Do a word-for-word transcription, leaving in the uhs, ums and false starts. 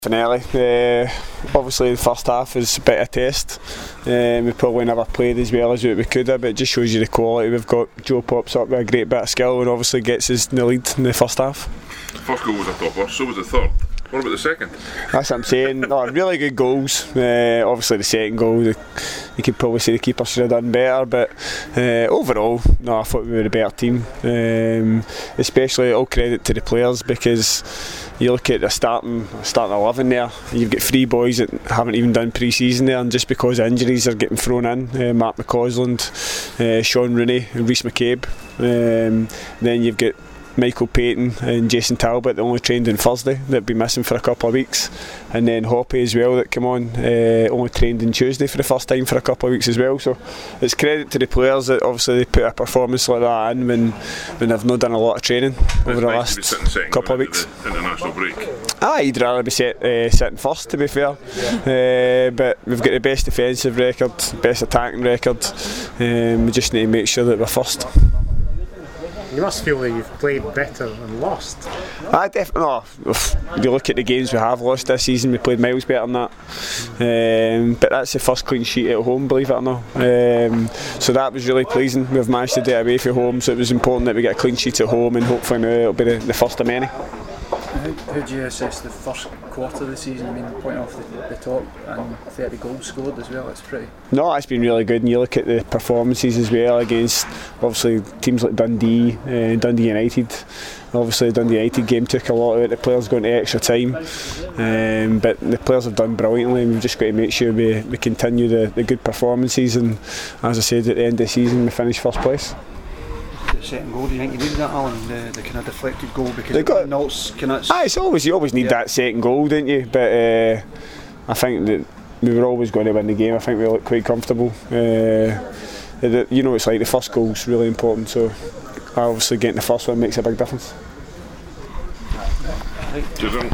Definitely. Uh, obviously the first half is a bit of a test. Um, we probably never played as well as we could have, but it just shows you the quality we've got. Joe pops up with a great bit of skill and obviously gets us in the lead in the first half. The first goal was a topper, so was the third. What about the second? That's what I'm saying. No, really good goals. Uh, obviously the second goal, the, you could probably say the keeper should have done better, but uh, overall, no, I thought we were a better team. Um, especially all credit to the players, because you look at the starting starting eleven there, you've got three boys that haven't even done pre-season there, and just because injuries are getting thrown in, uh, Mark McCausland, uh, Sean Rooney and Rhys McCabe. Um, then you've got Michael Payton and Jason Talbot that only trained on Thursday, that'd be missing for a couple of weeks, and then Hoppy as well that came on, uh, only trained on Tuesday for the first time for a couple of weeks as well. So it's credit to the players that obviously they put a performance like that in when, when they've not done a lot of training over the last couple of weeks. International break. Ah, you'd rather be set, uh, sitting first, to be fair. Uh, but we've got the best defensive record, best attacking record. Um, we just need to make sure that we're first. You must feel that you've played better and lost. I definitely. No, if you look at the games we have lost this season, we played miles better than that. Um, but that's the first clean sheet at home, believe it or not. Um, so that was really pleasing. We've managed to do it away from home, so it was important that we get a clean sheet at home, and hopefully now it'll be the, the first of many. How, how do you assess the first quarter of the season? I mean, point off the, the top and thirty goals scored as well, it's pretty... No, it's been really good, and you look at the performances as well against obviously teams like Dundee, uh, Dundee United. Obviously the Dundee United game took a lot out of the players going to extra time, um, but the players have done brilliantly, and we've just got to make sure we, we continue the, the good performances, and as I said, at the end of the season we finish first place. The second goal, do you think you needed that, Alan? The, the kind of deflected goal, because they got, Nolt's kind of... Ah, it's always, you always need yeah. that second goal, don't you? But uh, I think that we were always going to win the game. I think we looked quite comfortable. Uh, the, you know, it's like the first goal's really important, so obviously getting the first one makes a big difference.